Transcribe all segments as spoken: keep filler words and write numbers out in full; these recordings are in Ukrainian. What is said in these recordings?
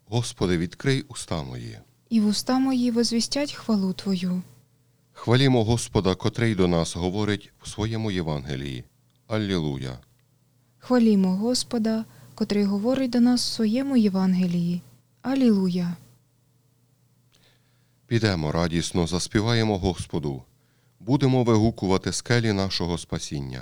Господи, відкрий уста мої. І вуста мої возвістять хвалу Твою. Хвалімо Господа, котрий до нас говорить в своєму Євангелії. Аллилуйя. Хвалімо Господа, котрий говорить до нас в своєму Євангелії. Алілуя. Підемо радісно, заспіваємо Господу. Будемо вигукувати скелі нашого спасіння.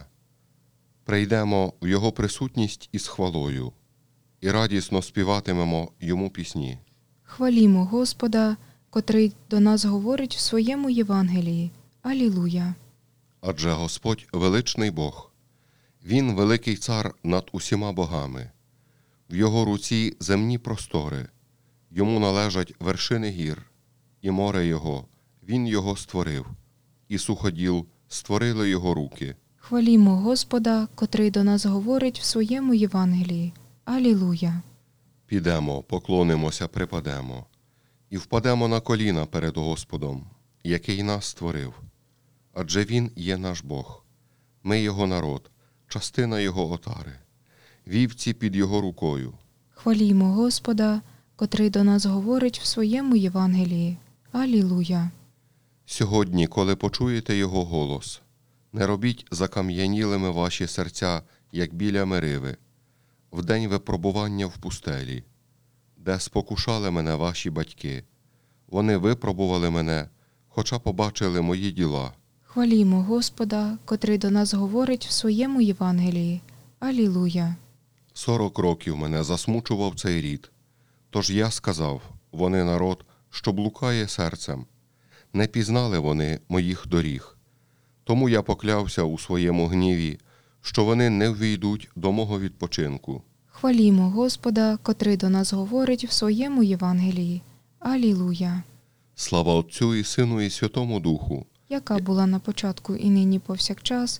Прийдемо в Його присутність із хвалою і радісно співатимемо Йому пісні. Хвалімо Господа, котрий до нас говорить в своєму Євангелії. Алілуя. Адже Господь величний Бог. Він великий цар над усіма богами. В Його руці земні простори. Йому належать вершини гір. І море Його, Він Його створив. І суходіл створили Його руки. Хвалімо Господа, котрий до нас говорить в своєму Євангелії. Алілуя. Підемо, поклонимося, припадемо. І впадемо на коліна перед Господом, який нас створив. Адже Він є наш Бог. Ми Його народ, частина Його отари. Вівці під Його рукою. Хвалімо Господа, котрий до нас говорить в своєму Євангелії. Алілуя. Сьогодні, коли почуєте Його голос, не робіть закам'янілими ваші серця, як біля Мериви, в день випробування в пустелі, де спокушали мене ваші батьки. Вони випробували мене, хоча побачили мої діла. Хвалімо Господа, котрий до нас говорить в своєму Євангелії. Алілуя. Сорок років мене засмучував цей рід. Тож я сказав, вони народ, що блукає серцем. Не пізнали вони моїх доріг. Тому я поклявся у своєму гніві, що вони не ввійдуть до мого відпочинку. Хвалімо Господа, котрий до нас говорить в своєму Євангелії. Алілуя. Слава Отцю і Сину і Святому Духу, яка була на початку і нині повсякчас,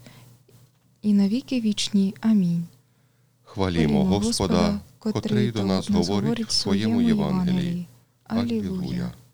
і на віки вічні. Амінь. Хвалімо Господа, котрий до нас говорить в своєму Євангелії. Алілуя.